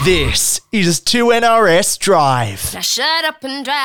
This is 2NRS Drive. Now shut up and drive.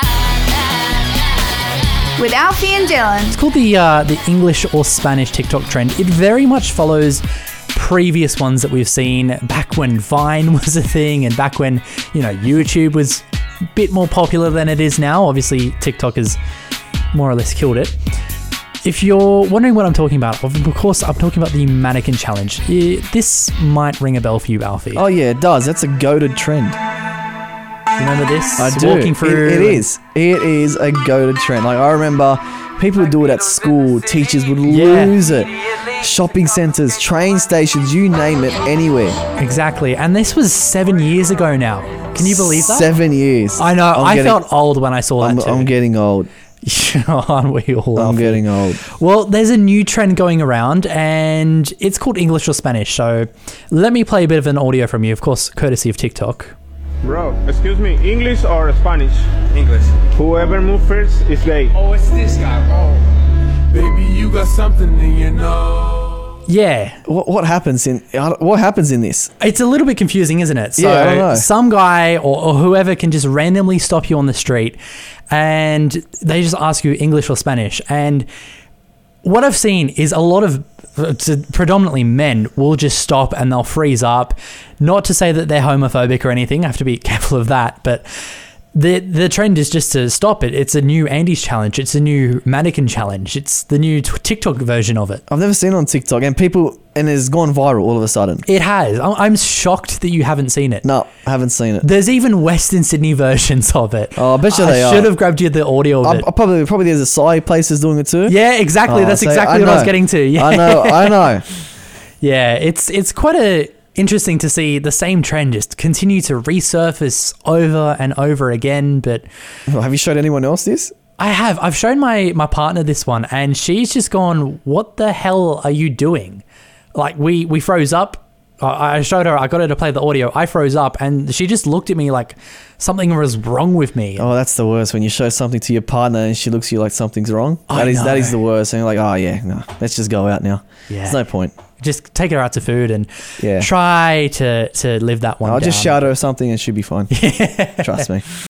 With Alfie and Dylan. It's called the English or Spanish TikTok trend. It very much follows previous ones that we've seen back when Vine was a thing and back when, YouTube was a bit more popular than it is now. Obviously, TikTok has more or less killed it. If you're wondering what I'm talking about, of course, I'm talking about the mannequin challenge. This might ring a bell for you, Alfie. Oh, yeah, it does. That's a goated trend. Remember this? I do. Walking through. It is. It is a goated trend. Like, I remember people would do it at school. Teachers would lose it. Shopping centres, train stations, you name it, anywhere. Exactly. And this was 7 years ago now. Can you believe that? 7 years. I know. I felt old when I saw that too. I'm getting old. Aren't we all? I'm getting old. Well, there's a new trend going around and it's called English or Spanish. So let me play a bit of an audio from you, of course, courtesy of TikTok. Bro, excuse me, English or Spanish? English. Whoever moves first is gay. Oh, it's this guy. Oh. Baby, you got something in your nose. Yeah. What happens in this? It's a little bit confusing, isn't it? So yeah, I don't know. Some guy or whoever can just randomly stop you on the street and they just ask you English or Spanish. And what I've seen is a lot of predominantly men will just stop and they'll freeze up. Not to say that they're homophobic or anything. I have to be careful of that. But the trend is just to stop it. It's a new Andy's challenge. It's a new mannequin challenge. It's the new TikTok version of it. I've never seen it on TikTok and it's gone viral all of a sudden. It has. I'm shocked that you haven't seen it. No, I haven't seen it. There's even Western Sydney versions of it. Oh, I bet you they are. I should have grabbed you the audio of it. Probably there's a Psy places doing it too. Yeah, exactly. That's exactly what I was getting to. Yeah. I know. Yeah, it's quite interesting to see the same trend just continue to resurface over and over again. But have you showed anyone else this? I have. I've shown my partner this one and she's just gone, what the hell are you doing? Like we froze up. I showed her, I got her to play the audio. I froze up and she just looked at me like something was wrong with me. Oh, that's the worst. When you show something to your partner and she looks at you like something's wrong. That is the worst. And you're like, oh yeah, no, let's just go out now. Yeah. There's no point. Just take her out to food and try to live that one down. I'll just shout her something and she'll be fine. Trust me.